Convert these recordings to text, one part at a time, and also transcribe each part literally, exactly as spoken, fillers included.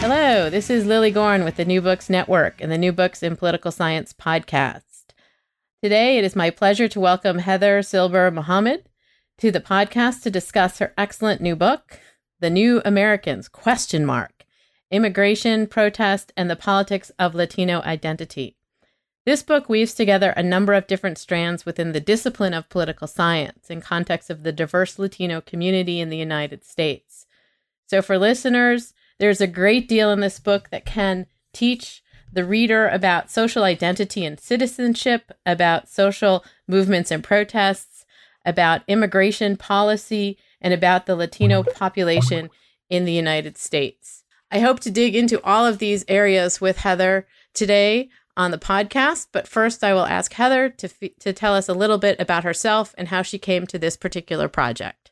Hello, this is Lily Gorn with the New Books Network and the New Books in Political Science podcast. Today, it is my pleasure to welcome Heather Silber Mohammed to the podcast to discuss her excellent new book, The New Americans, question mark, Immigration, Protest, and the Politics of Latino Identity. This book weaves together a number of different strands within the discipline of political science in context of the diverse Latino community in the United States. So for listeners, there's a great deal in this book that can teach the reader about social identity and citizenship, about social movements and protests, about immigration policy, and about the Latino population in the United States. I hope to dig into all of these areas with Heather today on the podcast, but first I will ask Heather to, f- to tell us a little bit about herself and how she came to this particular project.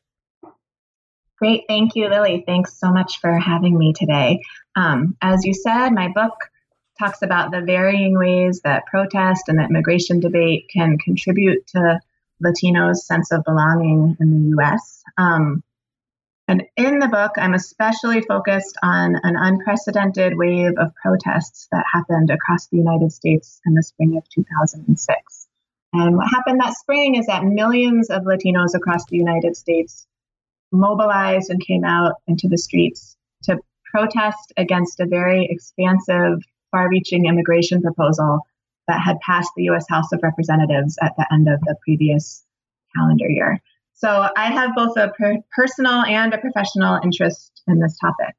Great. Thank you, Lily. Thanks so much for having me today. Um, as you said, my book talks about the varying ways that protest and the immigration debate can contribute to Latinos' sense of belonging in the U S. Um, and in the book, I'm especially focused on an unprecedented wave of protests that happened across the United States in the spring of two thousand six. And what happened that spring is that millions of Latinos across the United States mobilized and came out into the streets to protest against a very expansive, far-reaching immigration proposal that had passed the U S House of Representatives at the end of the previous calendar year. So I have both a per- personal and a professional interest in this topic.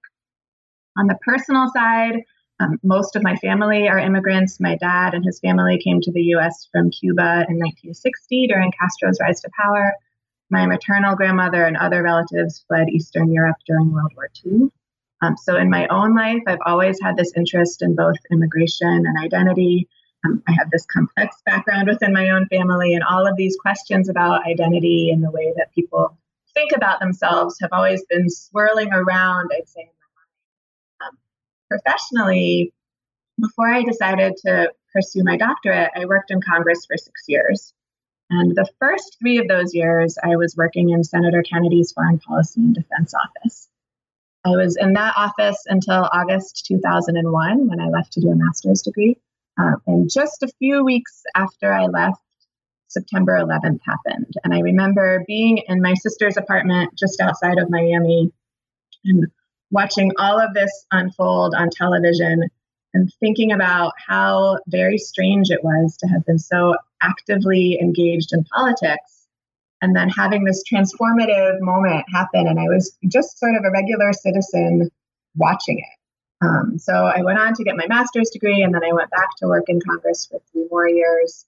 On the personal side, um, most of my family are immigrants. My dad and his family came to the U S from Cuba in nineteen sixty during Castro's rise to power. My maternal grandmother and other relatives fled Eastern Europe during World War Two. Um, so in my own life, I've always had this interest in both immigration and identity. Um, I have this complex background within my own family, and all of these questions about identity and the way that people think about themselves have always been swirling around, I'd say, in my mind. Um, professionally, before I decided to pursue my doctorate, I worked in Congress for six years. And the first three of those years, I was working in Senator Kennedy's Foreign Policy and Defense Office. I was in that office until August two thousand one, when I left to do a master's degree. Um, and just a few weeks after I left, September eleventh happened. And I remember being in my sister's apartment just outside of Miami and watching all of this unfold on television and thinking about how very strange it was to have been so actively engaged in politics and then having this transformative moment happen. And I was just sort of a regular citizen watching it. Um, so I went on to get my master's degree, and then I went back to work in Congress for three more years.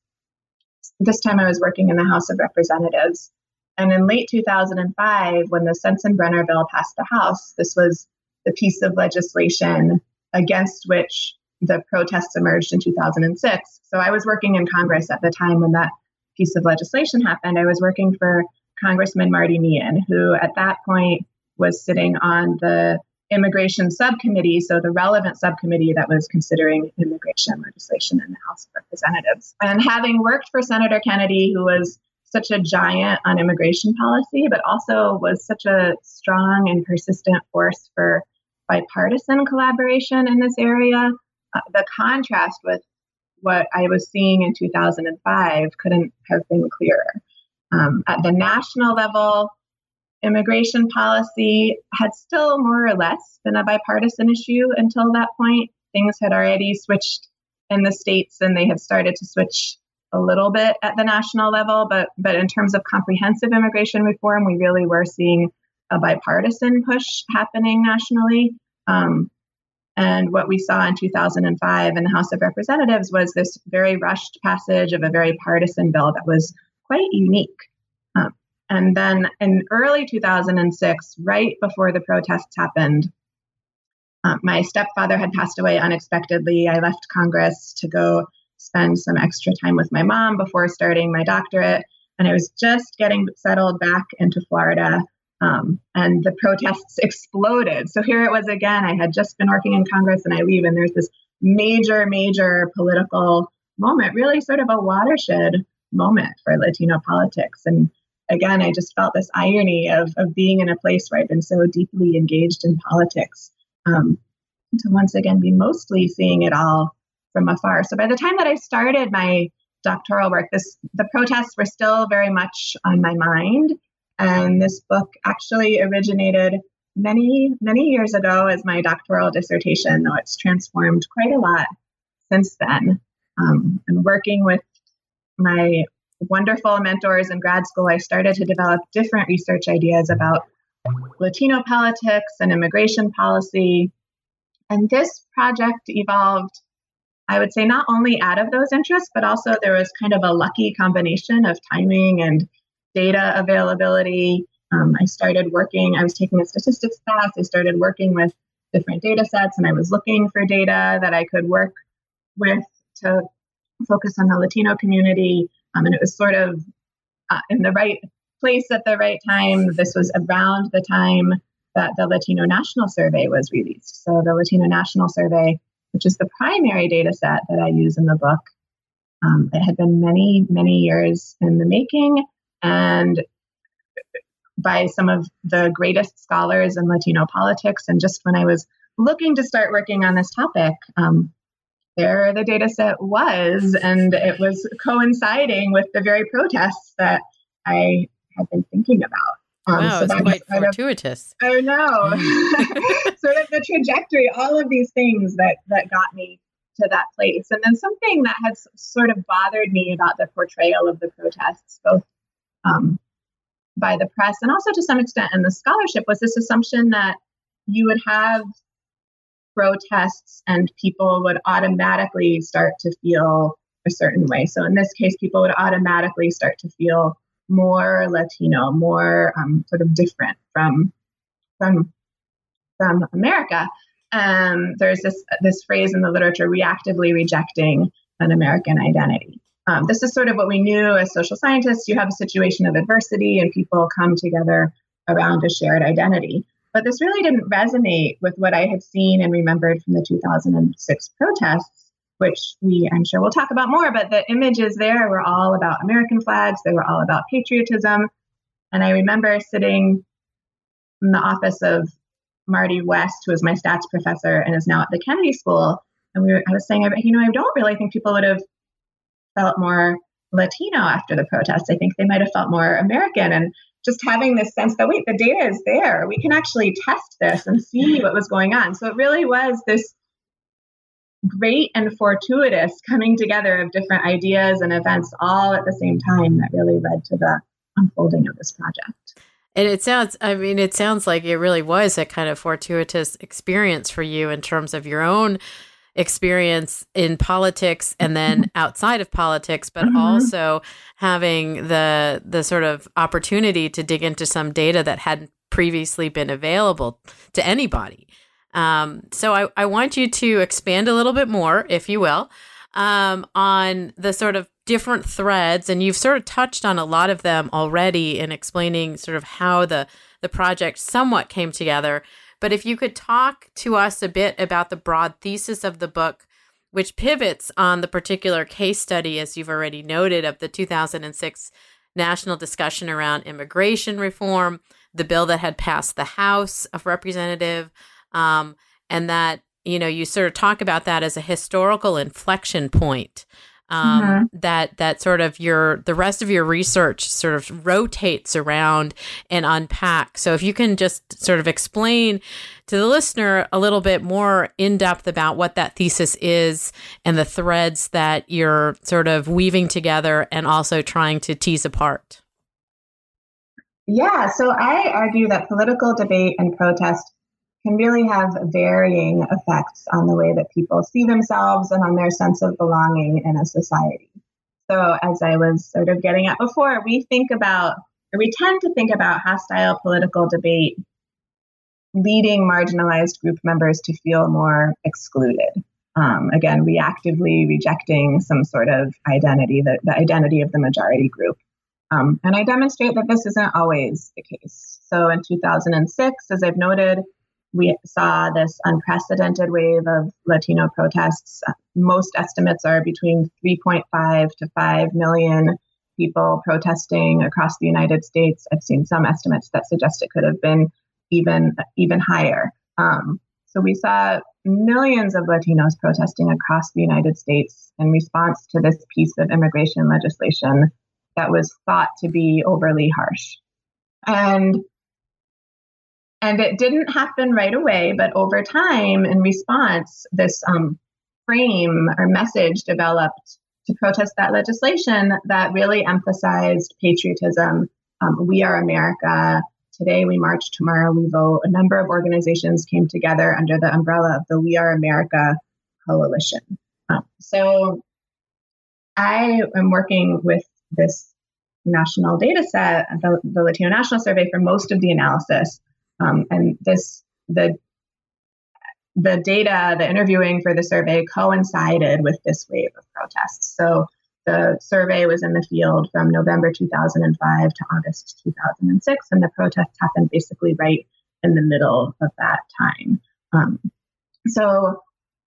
This time I was working in the House of Representatives. And in late two thousand five, when the Sensenbrenner bill passed the House, this was the piece of legislation against which the protests emerged in two thousand six. So I was working in Congress at the time when that piece of legislation happened. I was working for Congressman Marty Meehan, who at that point was sitting on the immigration subcommittee, so the relevant subcommittee that was considering immigration legislation in the House of Representatives. And having worked for Senator Kennedy, who was such a giant on immigration policy, but also was such a strong and persistent force for bipartisan collaboration in this area, uh, the contrast with what I was seeing in two thousand five couldn't have been clearer. Um, at the national level, immigration policy had still more or less been a bipartisan issue until that point. Things had already switched in the states, and they had started to switch a little bit at the national level. But, but in terms of comprehensive immigration reform, we really were seeing a bipartisan push happening nationally. Um, and what we saw in two thousand five in the House of Representatives was this very rushed passage of a very partisan bill that was quite unique. Um, and then in early two thousand six, right before the protests happened, uh, my stepfather had passed away unexpectedly. I left Congress to go spend some extra time with my mom before starting my doctorate. And I was just getting settled back into Florida. Um, and the protests exploded. So here it was again. I had just been working in Congress, and I leave, and there's this major, major political moment, really sort of a watershed moment for Latino politics. And again, I just felt this irony of, of being in a place where I've been so deeply engaged in politics. Um, to once again be mostly seeing it all from afar. So by the time that I started my doctoral work, this the protests were still very much on my mind. And this book actually originated many, many years ago as my doctoral dissertation, though it's transformed quite a lot since then. Um, and working with my wonderful mentors in grad school, I started to develop different research ideas about Latino politics and immigration policy. And this project evolved, I would say, not only out of those interests, but also there was kind of a lucky combination of timing and data availability. Um, I started working, I was taking a statistics class, I started working with different data sets, and I was looking for data that I could work with to focus on the Latino community. Um, and it was sort of uh, in the right place at the right time. This was around the time that the Latino National Survey was released. So the Latino National Survey, which is the primary data set that I use in the book, um, it had been many, many years in the making, and by some of the greatest scholars in Latino politics. And just when I was looking to start working on this topic, um, there the data set was, and it was coinciding with the very protests that I had been thinking about. Um, wow, so it's quite fortuitous. Of, I know. Sort of the trajectory, all of these things that, that got me to that place. And then something that has sort of bothered me about the portrayal of the protests, both um, by the press and also to some extent in the scholarship, was this assumption that you would have protests and people would automatically start to feel a certain way. So in this case, people would automatically start to feel more Latino, more um, sort of different from from from America. Um, there's this this phrase in the literature, reactively rejecting an American identity. Um, this is sort of what we knew as social scientists. You have a situation of adversity and people come together around a shared identity. But this really didn't resonate with what I had seen and remembered from the two thousand six protests, which we, I'm sure we'll talk about more, but the images there were all about American flags. They were all about patriotism. And I remember sitting in the office of Marty West, who was my stats professor and is now at the Kennedy School. And we were, I was saying, you know, I don't really think people would have felt more Latino after the protests. I think they might have felt more American. And just having this sense that, wait, the data is there. We can actually test this and see what was going on. So it really was this great and fortuitous coming together of different ideas and events all at the same time that really led to the unfolding of this project. And it sounds, I mean, it sounds like it really was a kind of fortuitous experience for you in terms of your own experience in politics and then outside of politics, but mm-hmm. also having the the sort of opportunity to dig into some data that hadn't previously been available to anybody. Um, so I, I want you to expand a little bit more, if you will, um, on the sort of different threads. And you've sort of touched on a lot of them already in explaining sort of how the, the project somewhat came together. But if you could talk to us a bit about the broad thesis of the book, which pivots on the particular case study, as you've already noted, of the two thousand six national discussion around immigration reform, the bill that had passed the House of Representatives, um, and that, you know, you sort of talk about that as a historical inflection point. Um, mm-hmm. that that sort of your the rest of your research sort of rotates around and unpack. So if you can just sort of explain to the listener a little bit more in depth about what that thesis is and the threads that you're sort of weaving together and also trying to tease apart. Yeah, so I argue that political debate and protest can really have varying effects on the way that people see themselves and on their sense of belonging in a society. So as I was sort of getting at before, we think about, or we tend to think about hostile political debate leading marginalized group members to feel more excluded. Um, again, reactively rejecting some sort of identity, the, the identity of the majority group. Um, and I demonstrate that this isn't always the case. So in two thousand six, as I've noted, we saw this unprecedented wave of Latino protests. Most estimates are between three point five to five million people protesting across the United States. I've seen some estimates that suggest it could have been even, even higher. Um, so we saw millions of Latinos protesting across the United States in response to this piece of immigration legislation that was thought to be overly harsh. And, and it didn't happen right away, but over time, in response, this um, frame or message developed to protest that legislation that really emphasized patriotism. Um, we are America. Today we march, tomorrow we vote. A number of organizations came together under the umbrella of the We Are America Coalition. Um, so I am working with this national data set, the, the Latino National Survey, for most of the analysis. Um, and this, the, the data, the interviewing for the survey coincided with this wave of protests. So the survey was in the field from November two thousand five to August two thousand six, and the protests happened basically right in the middle of that time. Um, so,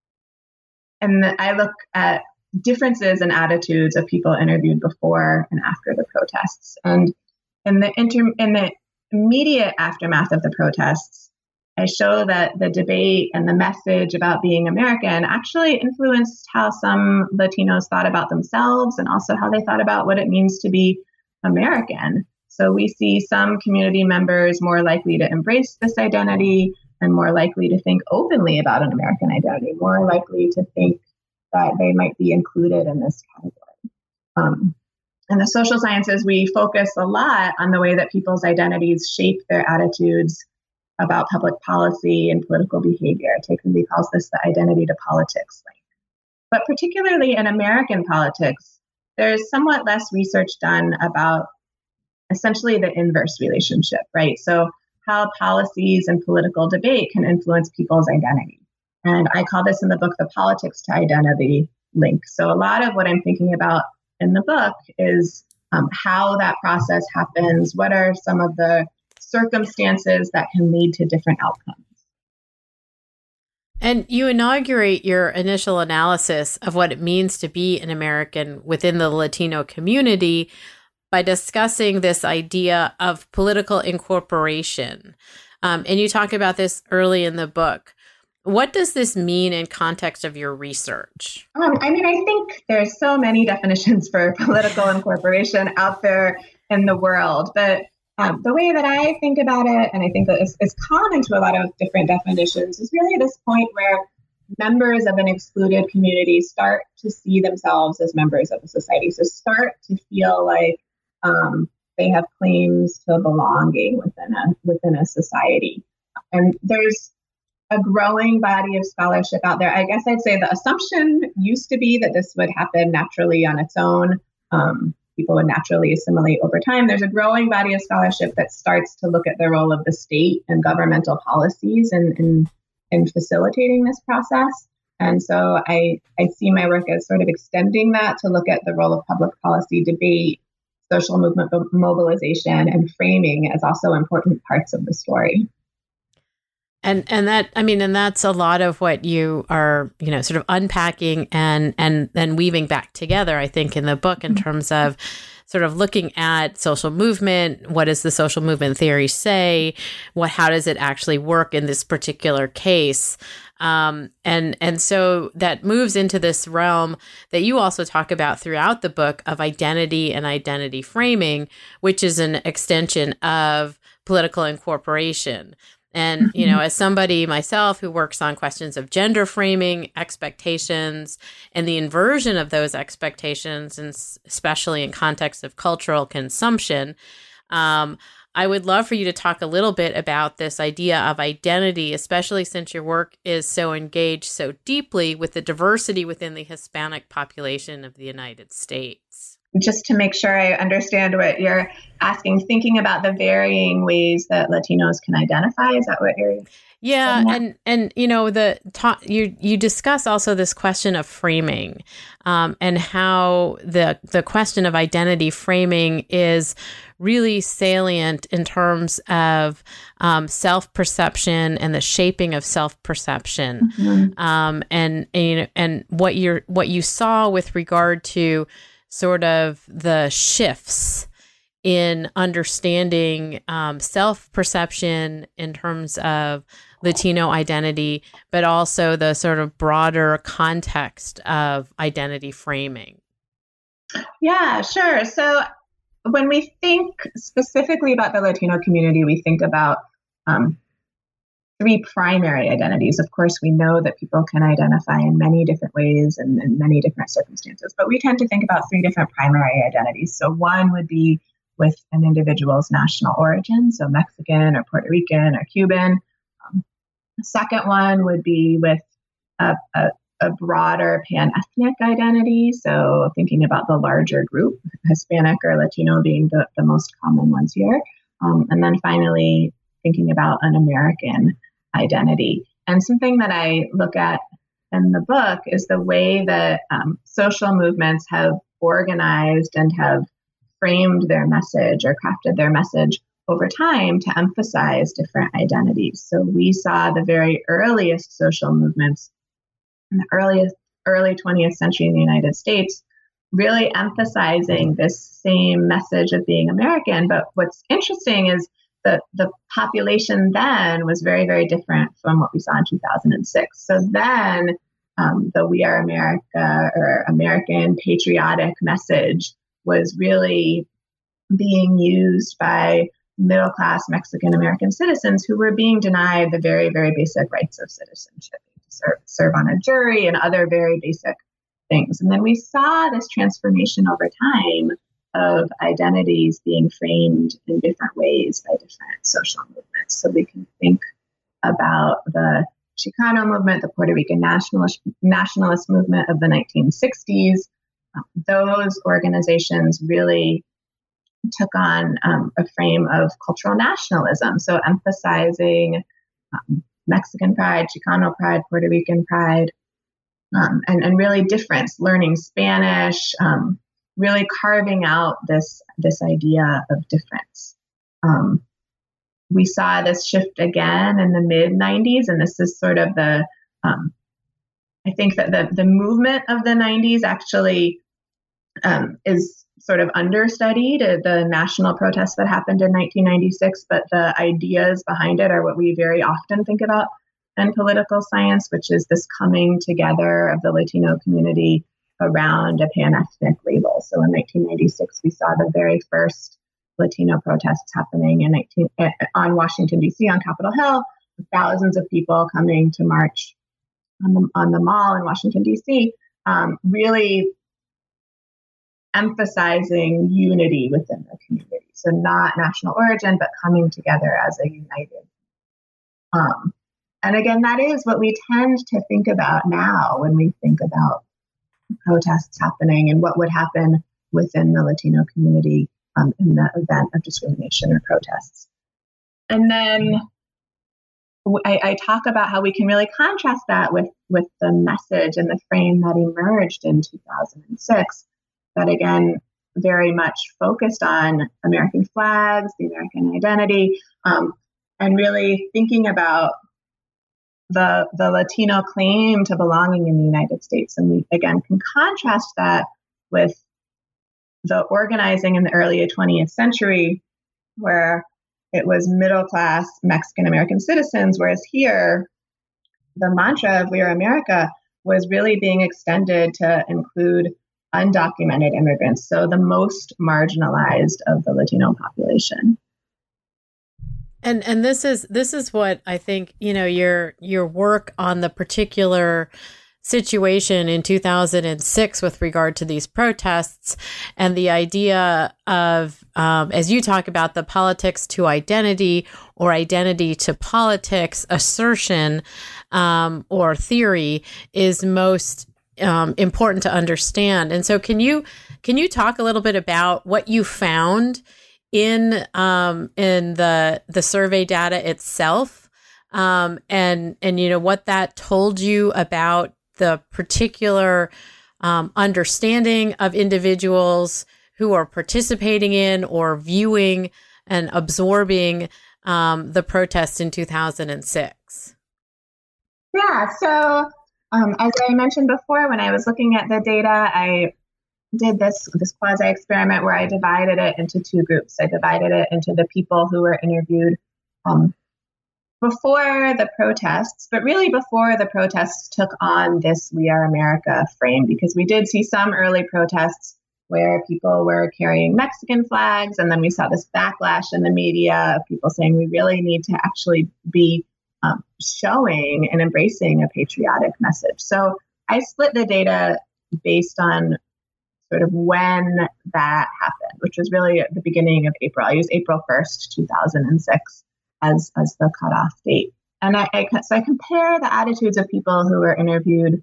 and the, I look at differences in attitudes of people interviewed before and after the protests. And in the inter, in the immediate aftermath of the protests, I show that the debate and the message about being American actually influenced how some Latinos thought about themselves and also how they thought about what it means to be American. So we see some community members more likely to embrace this identity and more likely to think openly about an American identity, more likely to think that they might be included in this category. Um, in the social sciences, we focus a lot on the way that people's identities shape their attitudes about public policy and political behavior. Takenby calls this the identity to politics link. But particularly in American politics, there's somewhat less research done about essentially the inverse relationship, right? So how policies and political debate can influence people's identity. And I call this in the book the politics to identity link. So a lot of what I'm thinking about in the book is um, how that process happens, what are some of the circumstances that can lead to different outcomes. And you inaugurate your initial analysis of what it means to be an American within the Latino community by discussing this idea of political incorporation. Um, and you talk about this early in the book. What does this mean in context of your research? Um, I mean, I think there's so many definitions for political incorporation out there in the world, but Um, the way that I think about it, and I think that it's, it's common to a lot of different definitions, is really this point where members of an excluded community start to see themselves as members of a society. So start to feel like um, they have claims to belonging within a within a society. And there's a growing body of scholarship out there. I guess I'd say the assumption used to be that this would happen naturally on its own. Um, People would naturally assimilate over time. There's a growing body of scholarship that starts to look at the role of the state and governmental policies in, in, in facilitating this process. And so I, I see my work as sort of extending that to look at the role of public policy debate, social movement mobilization, and framing as also important parts of the story. And and that, I mean, and that's a lot of what you are, you know, sort of unpacking and and then weaving back together, I think, in the book in terms of sort of looking at social movement. What does the social movement theory say? What, how does it actually work in this particular case? Um, and and so that moves into this realm that you also talk about throughout the book of identity and identity framing, which is an extension of political incorporation. And, you know, as somebody myself who works on questions of gender framing, expectations, and the inversion of those expectations, and especially in context of cultural consumption, um, I would love for you to talk a little bit about this idea of identity, especially since your work is so engaged so deeply with the diversity within the Hispanic population of the United States. Just to make sure I understand what you're asking, thinking about the varying ways that Latinos can identify, is that what you're Yeah, and and you know the ta- you you discuss also this question of framing, um, and how the the question of identity framing is really salient in terms of um, self-perception and the shaping of self-perception, mm-hmm. um, and and, you know, and what you're what you saw with regard to sort of the shifts in understanding um, self-perception in terms of Latino identity, but also the sort of broader context of identity framing? Yeah, sure. So when we think specifically about the Latino community, we think about um, three primary identities. Of course, we know that people can identify in many different ways and in many different circumstances, but we tend to think about three different primary identities. So one would be with an individual's national origin, so Mexican or Puerto Rican or Cuban. Um, the second one would be with a, a, a broader pan-ethnic identity, so thinking about the larger group, Hispanic or Latino being the, the most common ones here. Um, and then finally, thinking about an American identity. And something that I look at in the book is the way that um, social movements have organized and have framed their message or crafted their message over time to emphasize different identities. So we saw the very earliest social movements in the earliest early twentieth century in the United States really emphasizing this same message of being American. But what's interesting is that the population then was very, very different from what we saw in two thousand six. So then um, the We Are America or American patriotic message was really being used by middle-class Mexican-American citizens who were being denied the very, very basic rights of citizenship, to serve, serve on a jury and other very basic things. And then we saw this transformation over time of identities being framed in different ways by different social movements. So we can think about the Chicano movement, the Puerto Rican nationalist, nationalist movement of the nineteen sixties. Um, those organizations really took on um, a frame of cultural nationalism, so emphasizing um, Mexican pride, Chicano pride, Puerto Rican pride, um, and, and really difference, learning Spanish, um, really carving out this, this idea of difference. Um, we saw this shift again in the mid nineties, and this is sort of the, um, I think that the, the movement of the nineties actually um, is sort of understudied, uh, the national protests that happened in nineteen ninety-six, but the ideas behind it are what we very often think about in political science, which is this coming together of the Latino community around a pan-ethnic label. So in nineteen ninety-six, we saw the very first Latino protests happening in nineteen, uh, on Washington, D C, on Capitol Hill, with thousands of people coming to march on the, on the mall in Washington, D C, um, really emphasizing unity within the community. So not national origin, but coming together as a united. Um, and again, that is what we tend to think about now when we think about protests happening and what would happen within the Latino community um, in the event of discrimination or protests. And then I, I talk about how we can really contrast that with, with the message and the frame that emerged in two thousand six, that again, very much focused on American flags, the American identity, um, and really thinking about the, the Latino claim to belonging in the United States. And we, again, can contrast that with the organizing in the early twentieth century, where it was middle-class Mexican-American citizens, whereas here, the mantra of We Are America was really being extended to include undocumented immigrants, so the most marginalized of the Latino population. And and this is this is what I think, you know, your your work on the particular situation in two thousand six with regard to these protests and the idea of, um, as you talk about, the politics to identity or identity to politics assertion um, or theory is most um, important to understand. And so can you can you talk a little bit about what you found in um, in the the survey data itself, um, and and you know what that told you about the particular um, understanding of individuals who are participating in or viewing and absorbing um, the protests in two thousand six? Yeah, so um, as I mentioned before, when I was looking at the data, I did this this quasi experiment where I divided it into two groups. I divided it into the people who were interviewed um, before the protests, but really before the protests took on this "We Are America" frame, because we did see some early protests where people were carrying Mexican flags, and then we saw this backlash in the media of people saying we really need to actually be um, showing and embracing a patriotic message. So I split the data based on sort of when that happened, which was really at the beginning of April. I used April first, two thousand six as, as the cutoff date. And I, I, so I compare the attitudes of people who were interviewed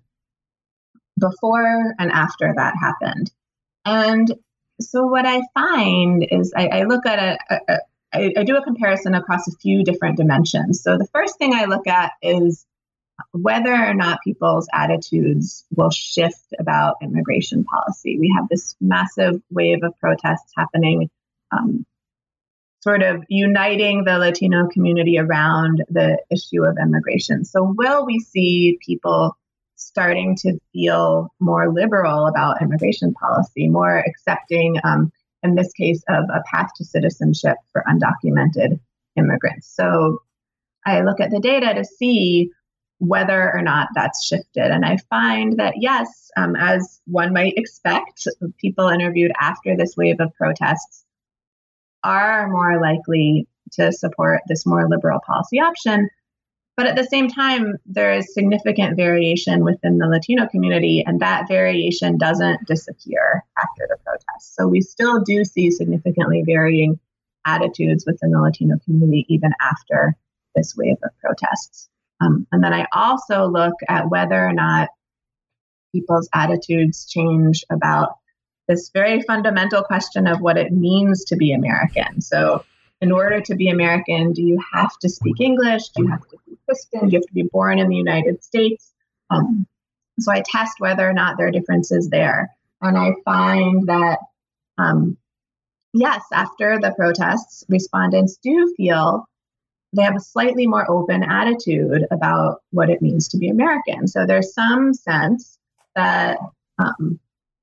before and after that happened. And so what I find is I, I look at a, a, a I, I do a comparison across a few different dimensions. So the first thing I look at is whether or not people's attitudes will shift about immigration policy. We have this massive wave of protests happening, um, sort of uniting the Latino community around the issue of immigration. So will we see people starting to feel more liberal about immigration policy, more accepting, um, in this case, of a path to citizenship for undocumented immigrants? So I look at the data to see whether or not that's shifted. And I find that, yes, um, as one might expect, people interviewed after this wave of protests are more likely to support this more liberal policy option. But at the same time, there is significant variation within the Latino community, and that variation doesn't disappear after the protests. So we still do see significantly varying attitudes within the Latino community even after this wave of protests. Um, and then I also look at whether or not people's attitudes change about this very fundamental question of what it means to be American. So in order to be American, do you have to speak English? Do you have to be Christian? Do you have to be born in the United States? Um, so I test whether or not there are differences there. And I find that, um, yes, after the protests, respondents do feel they have a slightly more open attitude about what it means to be American. So there's some sense that um,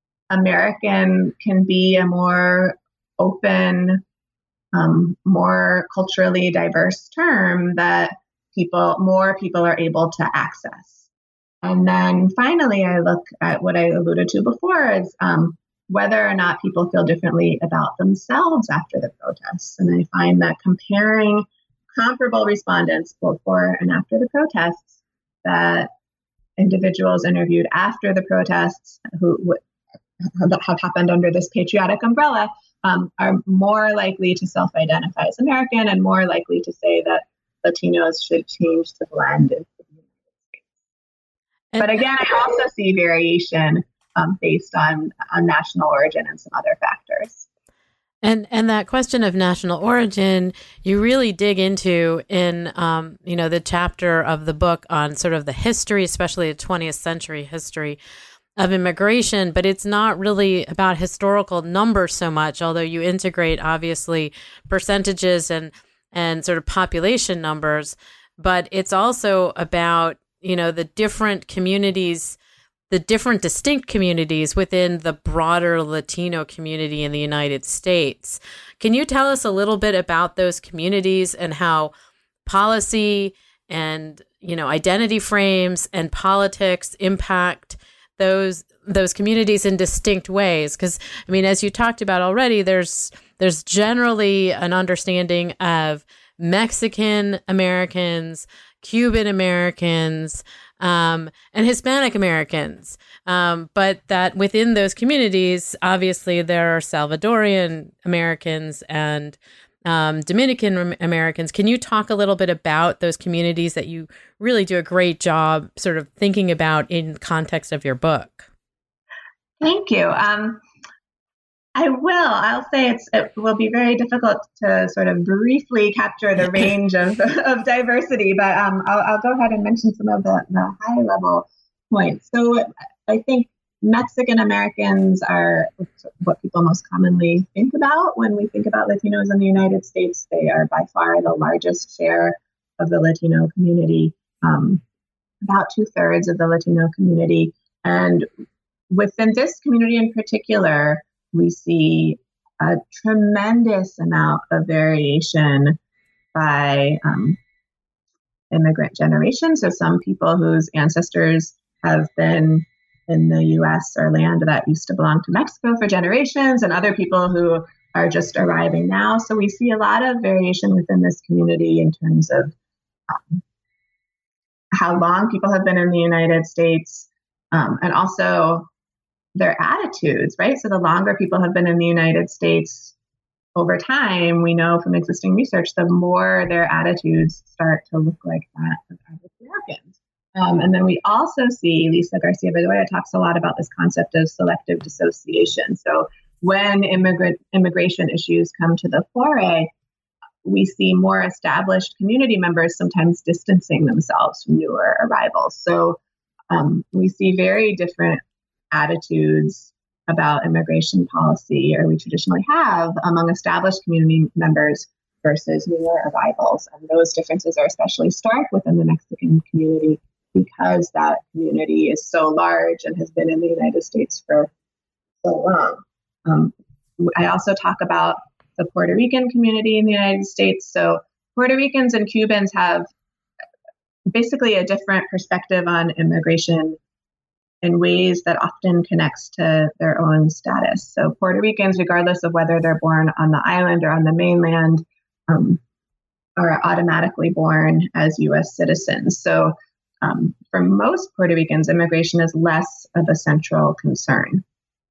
American can be a more open, um, more culturally diverse term that people, more people are able to access. And then finally, I look at what I alluded to before is um, whether or not people feel differently about themselves after the protests. And I find that comparing comparable respondents before and after the protests, that individuals interviewed after the protests who w- have happened under this patriotic umbrella um, are more likely to self-identify as American and more likely to say that Latinos should change to blend into the United States. And but again, I also see variation um, based on, on national origin and some other factors. And and that question of national origin, you really dig into in, um, you know, the chapter of the book on sort of the history, especially the twentieth century history of immigration. But it's not really about historical numbers so much, although you integrate, obviously, percentages and, and sort of population numbers. But it's also about, you know, the different communities, the different distinct communities within the broader Latino community in the United States. Can you tell us a little bit about those communities and how policy and, you know, identity frames and politics impact those those communities in distinct ways? Because, I mean, as you talked about already, there's there's generally an understanding of Mexican Americans, Cuban Americans, Um, and Hispanic Americans. Um, but that within those communities, obviously, there are Salvadorian Americans and um, Dominican Americans. Can you talk a little bit about those communities that you really do a great job sort of thinking about in context of your book? Thank you. Um, I will. I'll say it's, it will be very difficult to sort of briefly capture the range of, of diversity, but um, I'll, I'll go ahead and mention some of the, the high level points. So I think Mexican Americans are what people most commonly think about when we think about Latinos in the United States. They are by far the largest share of the Latino community, um, about two thirds of the Latino community. And within this community in particular, we see a tremendous amount of variation by um, immigrant generation. So some people whose ancestors have been in the U S or land that used to belong to Mexico for generations, and other people who are just arriving now. So we see a lot of variation within this community in terms of um, how long people have been in the United States, um, and also their attitudes, right? So the longer people have been in the United States over time, we know from existing research, the more their attitudes start to look like that of African Americans. Um, and then we also see, Lisa Garcia Bedoya talks a lot about this concept of selective dissociation. So when immigrant immigration issues come to the fore, we see more established community members sometimes distancing themselves from newer arrivals. So um, we see very different attitudes about immigration policy, or we traditionally have, among established community members versus newer arrivals. And those differences are especially stark within the Mexican community because that community is so large and has been in the United States for so long. Um, I also talk about the Puerto Rican community in the United States. So Puerto Ricans and Cubans have basically a different perspective on immigration in ways that often connects to their own status. So Puerto Ricans, regardless of whether they're born on the island or on the mainland, um, are automatically born as U S citizens. So um, for most Puerto Ricans, immigration is less of a central concern.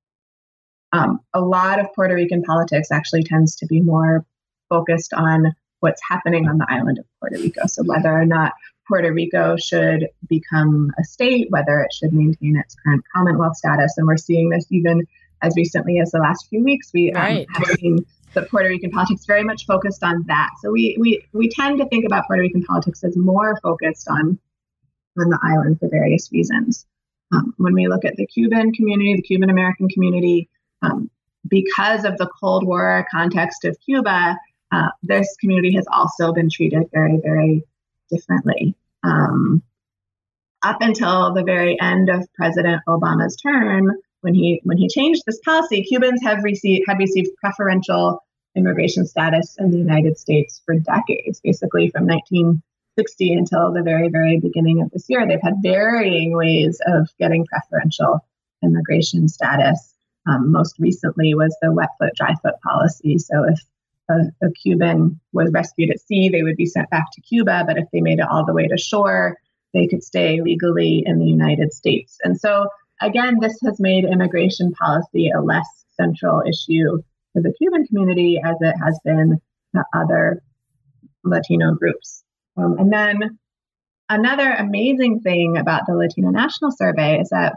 Um, a lot of Puerto Rican politics actually tends to be more focused on what's happening on the island of Puerto Rico. So whether or not Puerto Rico should become a state, whether it should maintain its current Commonwealth status. And we're seeing this even as recently as the last few weeks. We right. um, have seen the Puerto Rican politics very much focused on that. So we we we tend to think about Puerto Rican politics as more focused on, on the island for various reasons. Um, when we look at the Cuban community, the Cuban American community, um, because of the Cold War context of Cuba, uh, this community has also been treated very, very differently. Um, up until the very end of President Obama's term, when he when he changed this policy, Cubans have received had received preferential immigration status in the United States for decades, basically from nineteen sixty until the very, very beginning of this year. They've had varying ways of getting preferential immigration status. Um, most recently was the wet foot, dry foot policy. So if A, a Cuban was rescued at sea, they would be sent back to Cuba. But if they made it all the way to shore, they could stay legally in the United States. And so, again, this has made immigration policy a less central issue to the Cuban community as it has been to other Latino groups. Um, and then another amazing thing about the Latino National Survey is that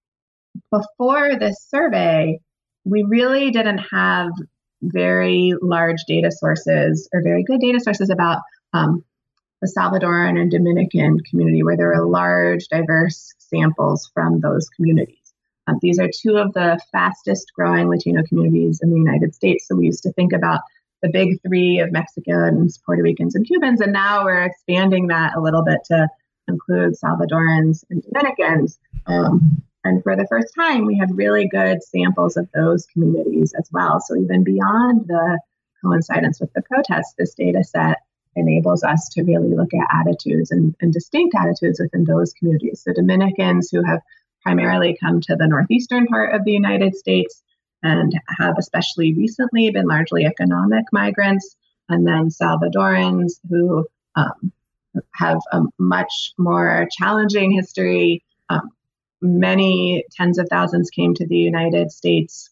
before this survey, we really didn't have very large data sources or very good data sources about um, the Salvadoran and Dominican community, where there are large, diverse samples from those communities. Um, these are two of the fastest growing Latino communities in the United States. So we used to think about the big three of Mexicans, Puerto Ricans, and Cubans, and now we're expanding that a little bit to include Salvadorans and Dominicans. Um, And for the first time, we have really good samples of those communities as well. So even beyond the coincidence with the protests, this data set enables us to really look at attitudes and, and distinct attitudes within those communities. So Dominicans who have primarily come to the northeastern part of the United States and have especially recently been largely economic migrants, and then Salvadorans who um, have a much more challenging history. Um, Many tens of thousands came to the United States,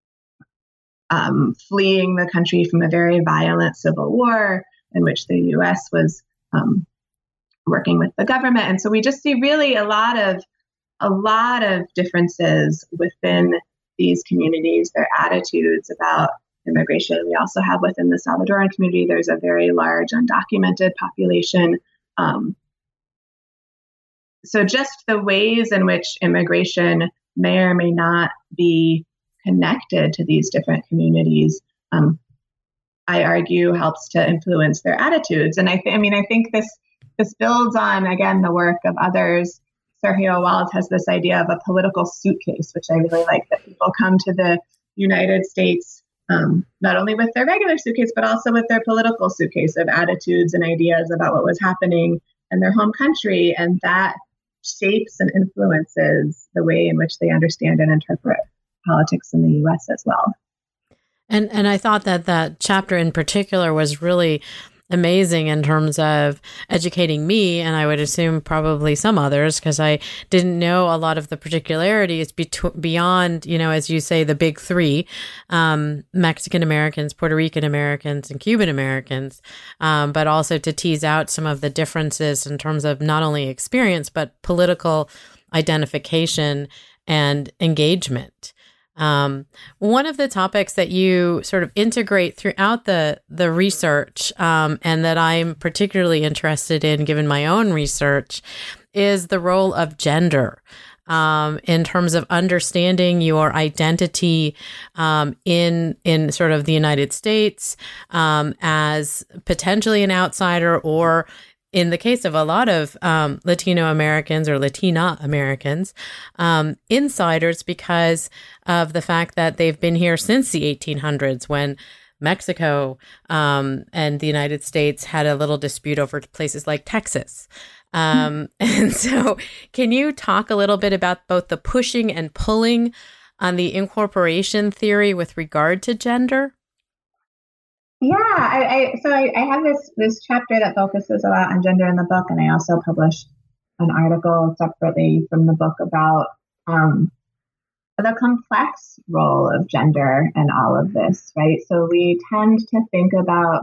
um, fleeing the country from a very violent civil war in which the U S was um, working with the government. And so we just see really a lot of a lot of differences within these communities, their attitudes about immigration. We also have within the Salvadoran community, there's a very large undocumented population. Um, So just the ways in which immigration may or may not be connected to these different communities, um, I argue, helps to influence their attitudes. And I, th- I mean, I think this this builds on, again, the work of others Sergio Wald has this idea of a political suitcase, which I really like, that people come to the United States um, not only with their regular suitcase, but also with their political suitcase of attitudes and ideas about what was happening in their home country. And that shapes and influences the way in which they understand and interpret politics in the U S as well. And and I thought that that chapter in particular was really amazing in terms of educating me, and I would assume probably some others, because I didn't know a lot of the particularities bet- beyond, you know, as you say, the big three, um, Mexican Americans, Puerto Rican Americans, and Cuban Americans, um, but also to tease out some of the differences in terms of not only experience, but political identification and engagement. Um, one of the topics that you sort of integrate throughout the the research, um, and that I'm particularly interested in, given my own research, is the role of gender um, in terms of understanding your identity um, in in sort of the United States um, as potentially an outsider, or in the case of a lot of um, Latino Americans or Latina Americans, um, insiders, because of the fact that they've been here since the eighteen hundreds, when Mexico um, and the United States had a little dispute over places like Texas. Um, and so can you talk a little bit about both the pushing and pulling on the incorporation theory with regard to gender? Yeah, I, I so I, I have this this chapter that focuses a lot on gender in the book, and I also published an article separately from the book about um, the complex role of gender in all of this, right? So we tend to think about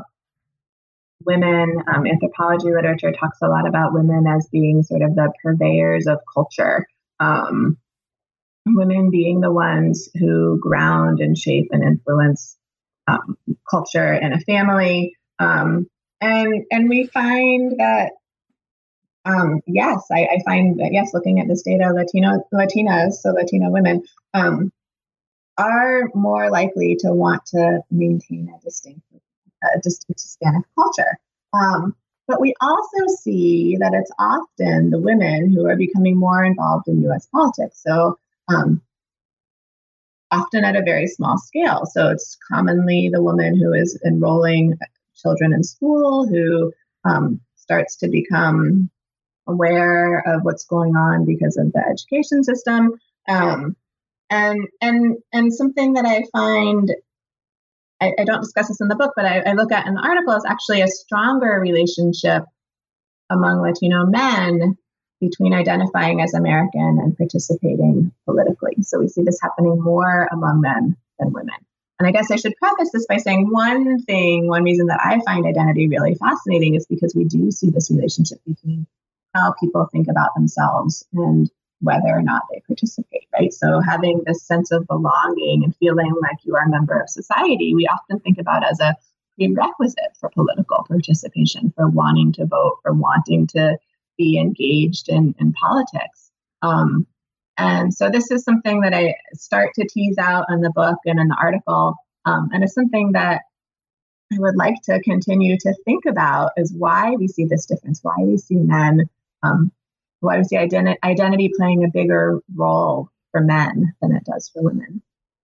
women, um, anthropology literature talks a lot about women as being sort of the purveyors of culture, um, women being the ones who ground and shape and influence Um, culture in a family. Um, and and we find that, um, yes, I, I find that, yes, looking at this data, Latino Latinas, so Latino women, um, are more likely to want to maintain a distinct, a distinct Hispanic culture. Um, but we also see that it's often the women who are becoming more involved in U S politics. So um, often at a very small scale. So it's commonly the woman who is enrolling children in school, who um, starts to become aware of what's going on because of the education system. Um, and and and something that I find, I, I don't discuss this in the book, but I, I look at in the article, is actually a stronger relationship among Latino men between identifying as American and participating politically. So we see this happening more among men than women. And I guess I should preface this by saying one thing, one reason that I find identity really fascinating is because we do see this relationship between how people think about themselves and whether or not they participate, right? So having this sense of belonging and feeling like you are a member of society, we often think about as a prerequisite for political participation, for wanting to vote, for wanting to be engaged in, in politics. Um, and so this is something that I start to tease out in the book and in the article. Um, and it's something that I would like to continue to think about, is why we see this difference, why we see men, um, why we see identi- identity playing a bigger role for men than it does for women.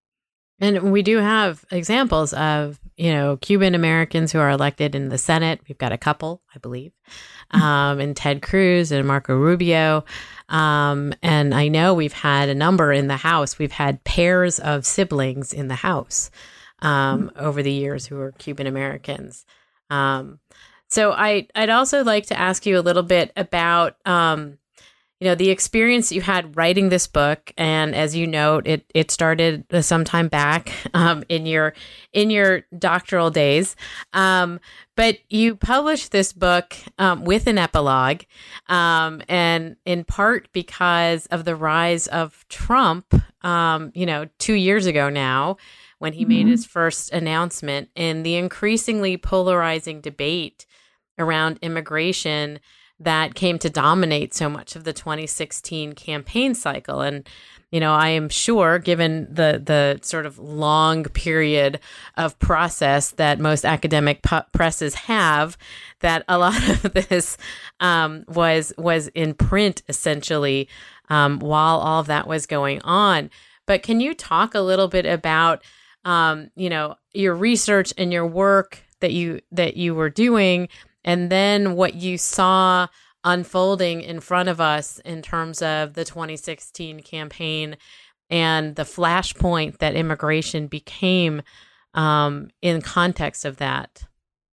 And we do have examples of, you know, Cuban Americans who are elected in the Senate. We've got a couple, I believe, um, and Ted Cruz and Marco Rubio. Um, and I know we've had a number in the House. We've had pairs of siblings in the House um, mm-hmm. over the years who are Cuban Americans. Um, so I, I'd also like to ask you a little bit about, um, you know, the experience you had writing this book, and as you note, it it started some time back um, in your in your doctoral days, um, but you published this book um, with an epilogue, um, and in part because of the rise of Trump, um, you know, two years ago now, when he mm-hmm. made his first announcement, and the increasingly polarizing debate around immigration that came to dominate so much of the twenty sixteen campaign cycle. And, you know, I am sure, given the the sort of long period of process that most academic pu- presses have, that a lot of this um, was was in print essentially um, while all of that was going on. But can you talk a little bit about, um, you know, your research and your work that you that you were doing, and then what you saw unfolding in front of us in terms of the twenty sixteen campaign and the flashpoint that immigration became um, in context of that?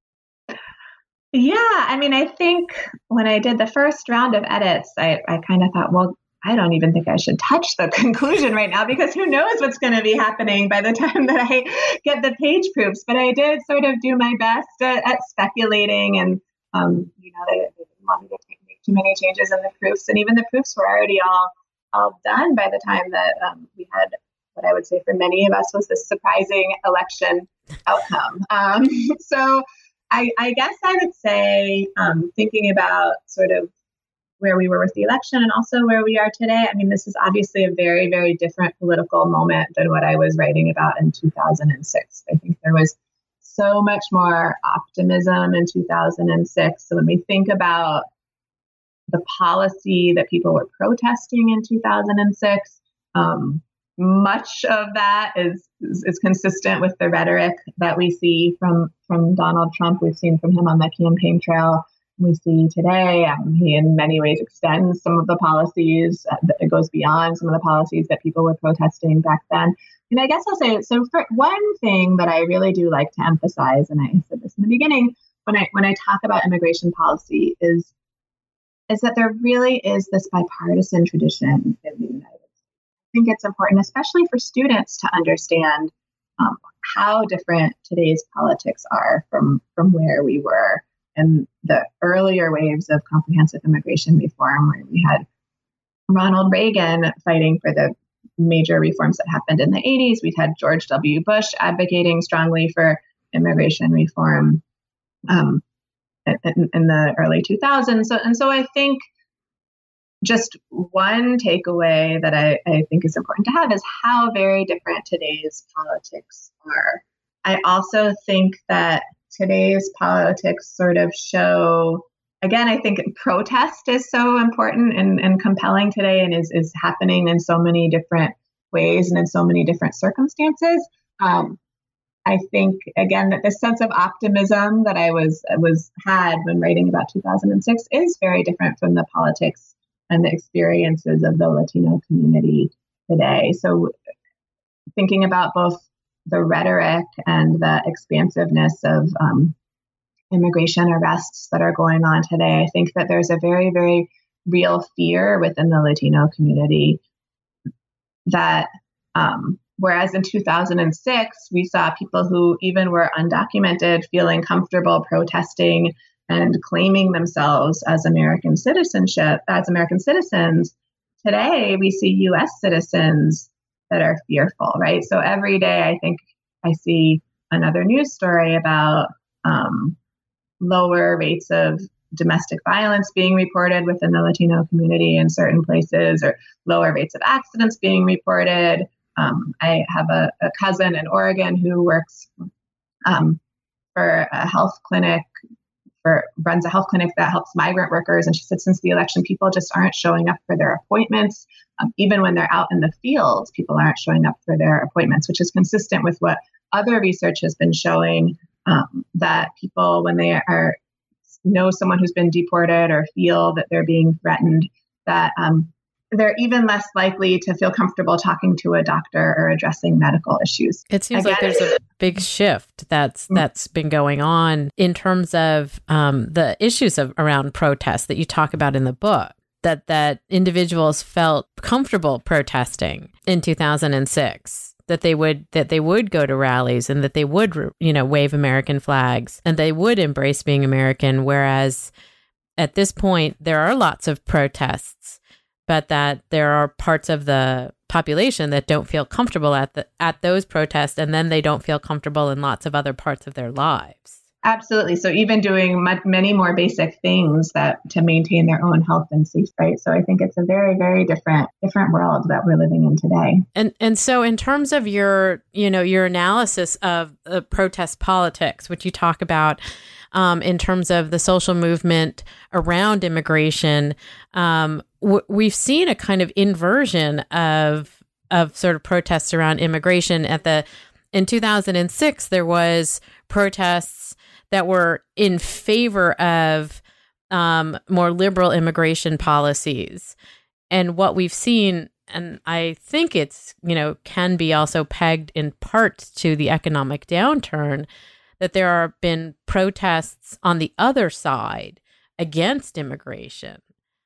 Yeah, I mean, I think when I did the first round of edits, I, I kind of thought, well, I don't even think I should touch the conclusion right now, because who knows what's going to be happening by the time that I get the page proofs. But I did sort of do my best at, at speculating, and, um, you know, they, they didn't want me to make too many changes in the proofs. And even the proofs were already all, all done by the time that um, we had what I would say for many of us was this surprising election outcome. Um, so I, I guess I would say, um, thinking about sort of where we were with the election and also where we are today, I mean, this is obviously a very, very different political moment than what I was writing about in two thousand six. I think there was so much more optimism in two thousand six. So when we think about the policy that people were protesting in two thousand six, um, much of that is, is is consistent with the rhetoric that we see from, from Donald Trump. We've seen from him on the campaign trail. We see today, um, he in many ways extends some of the policies. Uh, it goes beyond some of the policies that people were protesting back then. And I guess I'll say, so for one thing that I really do like to emphasize, and I said this in the beginning, when I when I talk about immigration policy, is, is that there really is this bipartisan tradition in the United States. I think it's important, especially for students, to understand um, how different today's politics are from, from where we were in the earlier waves of comprehensive immigration reform, where we had Ronald Reagan fighting for the major reforms that happened in the eighties. We'd had George W. Bush advocating strongly for immigration reform um, in, in the early two thousands. So, and so I think just one takeaway that I, I think is important to have is how very different today's politics are. I also think that today's politics sort of show, again, I think protest is so important and, and compelling today, and is, is happening in so many different ways and in so many different circumstances. Um, I think, again, that this sense of optimism that I was was had when writing about two thousand six is very different from the politics and the experiences of the Latino community today. So thinking about both the rhetoric and the expansiveness of um, immigration arrests that are going on today, I think that there's a very, very real fear within the Latino community that, um, whereas in two thousand six, we saw people who even were undocumented feeling comfortable protesting and claiming themselves as American citizenship, as American citizens. Today, we see U S citizens that are fearful, right? So every day, I think I see another news story about um, lower rates of domestic violence being reported within the Latino community in certain places, or lower rates of accidents being reported. Um, I have a, a cousin in Oregon who works um, for a health clinic, for runs a health clinic that helps migrant workers. And she said, since the election, people just aren't showing up for their appointments. Um, even when they're out in the fields, people aren't showing up for their appointments, which is consistent with what other research has been showing, um, that people, when they are know someone who's been deported or feel that they're being threatened, that um, they're even less likely to feel comfortable talking to a doctor or addressing medical issues. It seems Again, like there's a big shift that's that's been going on in terms of um, the issues of around protests that you talk about in the book. That that individuals felt comfortable protesting in two thousand six. That they would that they would go to rallies and that they would, you know, wave American flags and they would embrace being American. Whereas at this point, there are lots of protests, but that there are parts of the population that don't feel comfortable at the at those protests, and then they don't feel comfortable in lots of other parts of their lives. Absolutely. So even doing much, many more basic things that to maintain their own health and safety, right? So I think it's a very, very different, different world that we're living in today. And and so in terms of your, you know, your analysis of uh, protest politics, which you talk about um, in terms of the social movement around immigration, um, w- we've seen a kind of inversion of of sort of protests around immigration. At the in two thousand six, there was protests that were in favor of um, more liberal immigration policies. And what we've seen, and I think it's, you know, can be also pegged in part to the economic downturn, that there have been protests on the other side against immigration.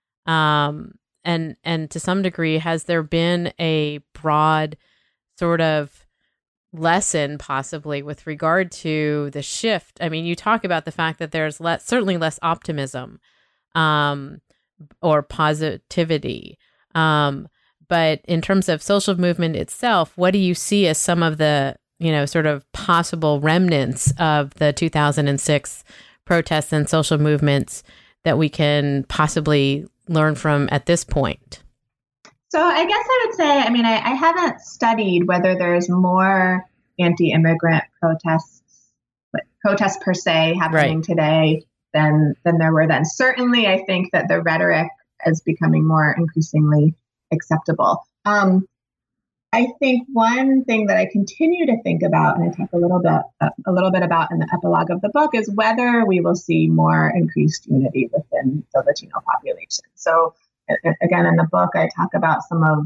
Um, and, and to some degree, has there been a broad sort of lesson possibly with regard to the shift? I mean, you talk about the fact that there's less, certainly less optimism um, or positivity. Um, but in terms of social movement itself, what do you see as some of the, you know, sort of possible remnants of the two thousand six protests and social movements that we can possibly learn from at this point? So I guess I would say, I mean, I, I haven't studied whether there's more anti-immigrant protests, like protests per se, happening right. today than than there were then. Certainly, I think that the rhetoric is becoming more increasingly acceptable. Um, I think one thing that I continue to think about, and I talk a little bit uh, a little bit about in the epilogue of the book, is whether we will see more increased unity within the Latino population. So again, in the book, I talk about some of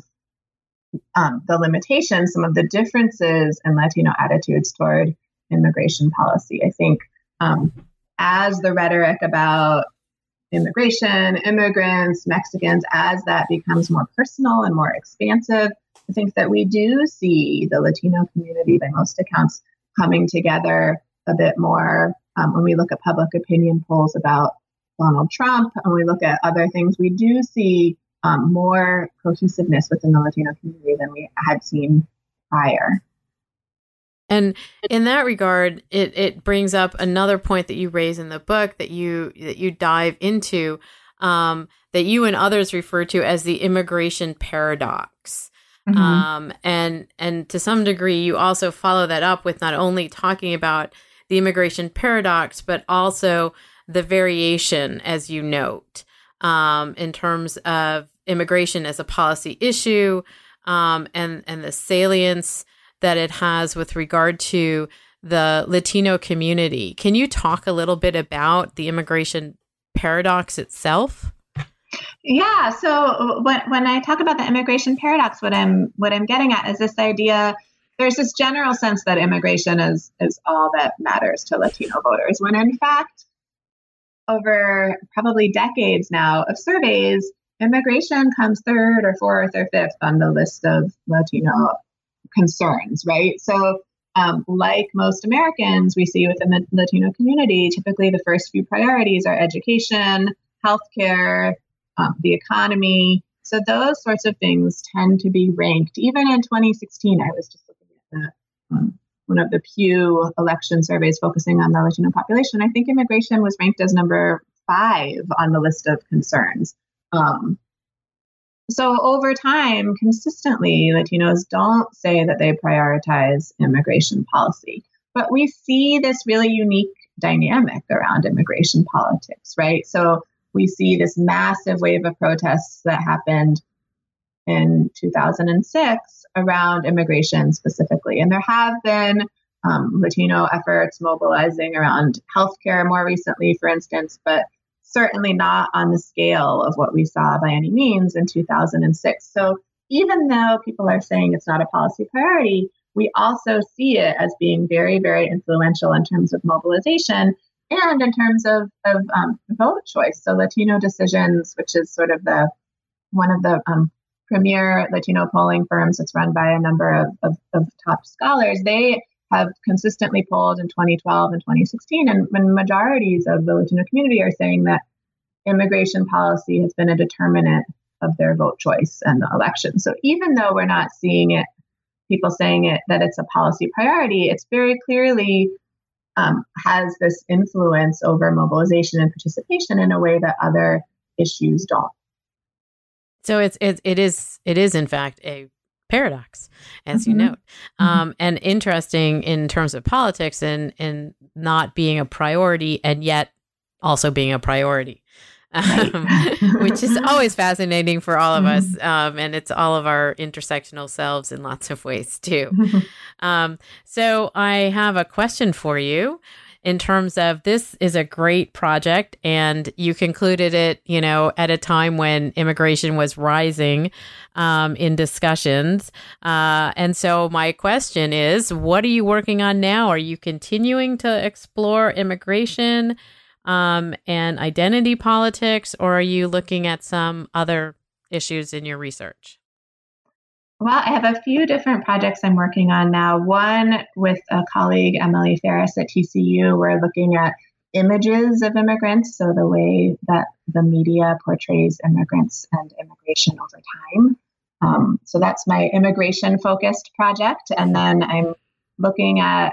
um, the limitations, some of the differences in Latino attitudes toward immigration policy. I think um, as the rhetoric about immigration, immigrants, Mexicans, as that becomes more personal and more expansive, I think that we do see the Latino community, by most accounts, coming together a bit more. Um, when we look at public opinion polls about Donald Trump, and we look at other things, we do see um, more cohesiveness within the Latino community than we had seen prior. And in that regard, it, it brings up another point that you raise in the book that you that you dive into, um, that you and others refer to as the immigration paradox. Mm-hmm. Um, and and to some degree, you also follow that up with not only talking about the immigration paradox, but also the variation, as you note, um, in terms of immigration as a policy issue, um, and and the salience that it has with regard to the Latino community. Can you talk a little bit about the immigration paradox itself? Yeah. So when when I talk about the immigration paradox, what I'm what I'm getting at is this idea. There's this general sense that immigration is is all that matters to Latino voters, when in fact, over probably decades now of surveys, immigration comes third or fourth or fifth on the list of Latino concerns, right? So um, like most Americans, we see within the Latino community, typically the first few priorities are education, healthcare, um, the economy. So those sorts of things tend to be ranked. Even in twenty sixteen, I was just looking at the, um, one of the Pew election surveys focusing on the Latino population. I think immigration was ranked as number five on the list of concerns. Um, So over time, consistently, Latinos don't say that they prioritize immigration policy. But we see this really unique dynamic around immigration politics, right? So we see this massive wave of protests that happened in two thousand six around immigration specifically. And there have been um, Latino efforts mobilizing around healthcare more recently, for instance, but certainly not on the scale of what we saw by any means in two thousand six. So even though people are saying it's not a policy priority, we also see it as being very, very influential in terms of mobilization and in terms of, of um, vote choice. So Latino Decisions, which is sort of the one of the um, premier Latino polling firms that's run by a number of, of, of top scholars, they have consistently polled in twenty twelve and twenty sixteen, and when majorities of the Latino community are saying that immigration policy has been a determinant of their vote choice in the election. So even though we're not seeing it, people saying it that it's a policy priority, it's very clearly um, has this influence over mobilization and participation in a way that other issues don't. So it's it, it is it is in fact a paradox, as mm-hmm. you note, um, mm-hmm. and interesting in terms of politics and and not being a priority and yet also being a priority, right. um, which is always fascinating for all of mm-hmm. us, um, and it's all of our intersectional selves in lots of ways too. um, so I have a question for you. In terms of, this is a great project, and you concluded it, you know, at a time when immigration was rising um, in discussions. Uh, and so my question is, what are you working on now? Are you continuing to explore immigration um, and identity politics, or are you looking at some other issues in your research? Well, I have a few different projects I'm working on now. One with a colleague, Emily Ferris at T C U, we're looking at images of immigrants, so the way that the media portrays immigrants and immigration over time. Um, so that's my immigration-focused project. And then I'm looking at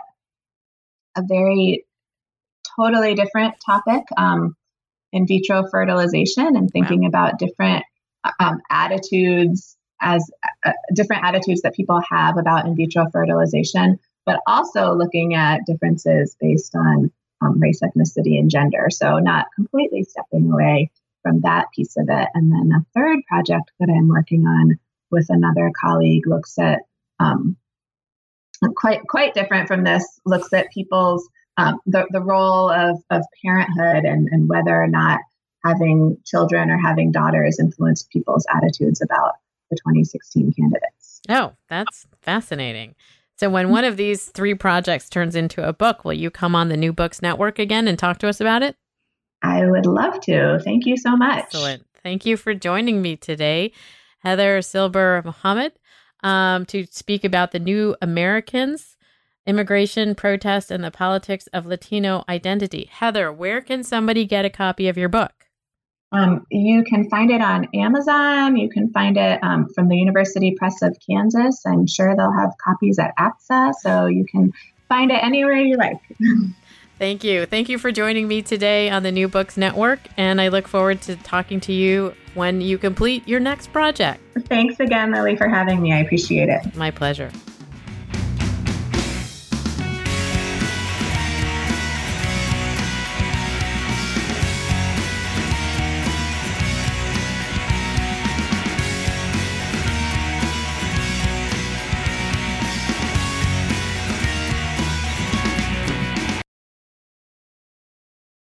a very totally different topic, um, in vitro fertilization, and thinking wow. about different um, attitudes as uh, different attitudes that people have about in vitro fertilization, but also looking at differences based on um, race, ethnicity, and gender. So not completely stepping away from that piece of it. And then a third project that I'm working on with another colleague looks at um, quite quite different from this, looks at people's um, the, the role of, of parenthood and, and whether or not having children or having daughters influence people's attitudes about the twenty sixteen candidates. Oh, that's fascinating. So when one of these three projects turns into a book, will you come on the New Books Network again and talk to us about it? I would love to. Thank you so much. Excellent. Thank you for joining me today, Heather Silber Mohammed, um, to speak about the New Americans, immigration, protest, and the politics of Latino identity. Heather, where can somebody get a copy of your book? Um, you can find it on Amazon. You can find it um, from the University Press of Kansas. I'm sure they'll have copies at A P S A, so you can find it anywhere you like. Thank you. Thank you for joining me today on the New Books Network, and I look forward to talking to you when you complete your next project. Thanks again, Lily, for having me. I appreciate it. My pleasure.